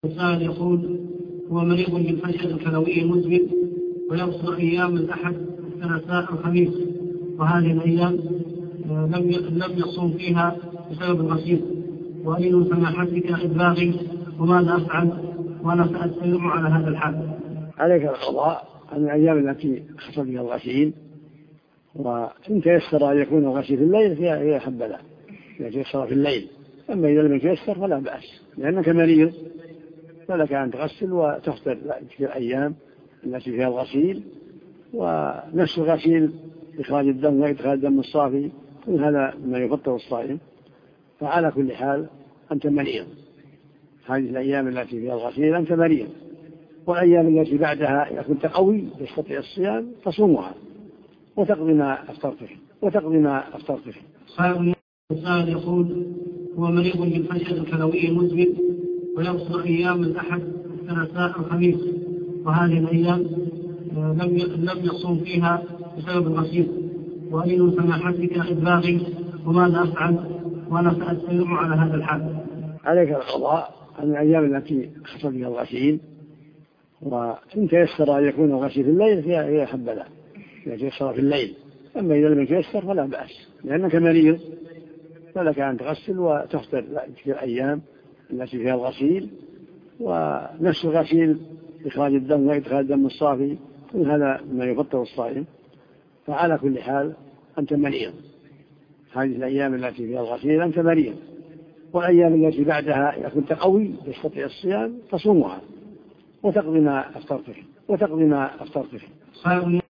السائل يقول: هو مريض بالفشل الكلوي المزمن ويصل أيام الأحد والثلاثاء الخميس، وهذه الأيام لم يصوم فيها بسبب الغسيل، وأريد سماحتك إبلاغي وماذا أفعل وأنا سأستمر على هذا الحال. عليك القضاء عن الأيام التي حصل فيها الغسيل، وإن تيسر أن يكون الغسيل في الليل فهي حبذا إذا تيسر في الليل، أما إذا لم يتيسر فلا بأس، لأنك مريض فلك أن تغسل وتفطر تلك الأيام التي فيها الغسيل. ونفس الغسيل إخراج الدم وإدخال الدم الصافي كل هذا ما يفطر الصائم، فعلى كل حال أنت مريض. هذه الأيام التي فيها الغسيل أنت مريض، والأيام التي بعدها إذا كنت قوي تستطيع الصيام تصومها وتقضي ما أفطرت فيه. السائل يقول: هو مريض بالفشل الكلوي المزمن ويصل أيام الأحد والثلاثاء الخميس، وهذه الأيام لم يصوم فيها بسبب الغسيل، وأريد سماحتك إبلاغي وماذا أفعل وأنا سأستمر على هذا الحال. عليك القضاء عن الأيام التي حصل فيها الغسيل، وإن تيسر أن يكون الغسيل في الليل فهي حبذا إذا تيسر في الليل، أما إذا لم يتيسر فلا بأس، لأنك مريض فلك أن تغسل وتفطر تلك الأيام التي فيها الغسيل. ونفس الغسيل إخراج الدم وإدخال الدم الصافي كل هذا ما يفطر الصائم، فعلى كل حال أنت مريض. هذه الأيام التي فيها الغسيل أنت مريض، والأيام التي بعدها إذا كنت قوي تستطيع الصيام تصومها وتقضي ما أفطرت فيه.